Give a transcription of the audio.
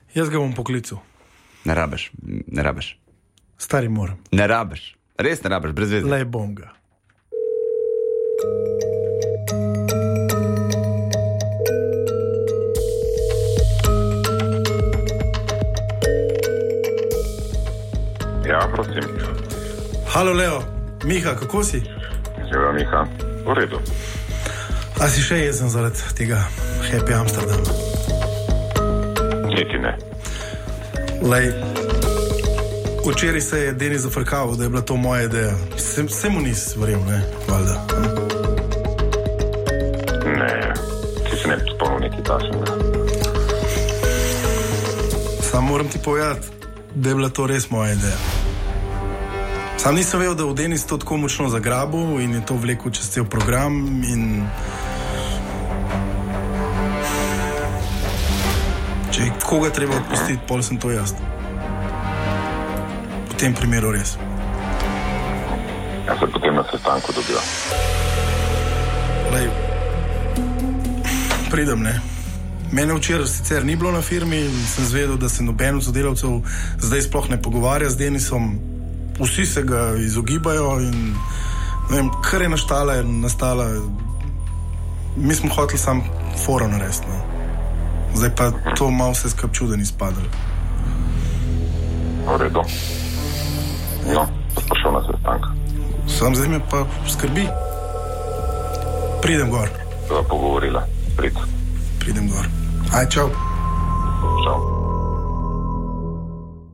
Jaz ga bom poklical. Ne rabiš. Stari moram. Ne rabiš. Res ne rabiš, brez veze. Lej bom ga. Ja, prosim. Halo, Leo. Miha, kako si? Živijo, Miha. V redu. A si še jezen zaradi tega Happy Amsterdama? Niti ne. Lej, včeraj se je Denis zafrkal, da je bila to moja ideja. Se mu nisi verjel, ne? Valjda. Ne, ti se ne bi spomnil nekaj takšnega. Sam moram ti povedati, da je bila to res moja ideja. Sam nisem vedel, da v Denis to tako močno zagrabil in je to vlekel čez cel program in... Če koga treba odpustiti, pol sem to jaz. V tem primeru res. Ja se potem na sestanku dobiva. Lej, pridem, ne. Mene včeraj sicer ni bilo na firmi in sem zvedel, da se noben od sodelavcev zdaj sploh ne pogovarja z Denisom. Vsi se ga izogibajo in ne vem, kar je nastala. Mi smo hoteli sam foro narediti, no. Zdaj pa to malo vse skupaj čuden izpadlo. V redu. No, pa šel na sestank. Sam zdaj me pa skrbi. Pridem gor. Sva pogovorila. Pridem gor. Aj, čau. Čau.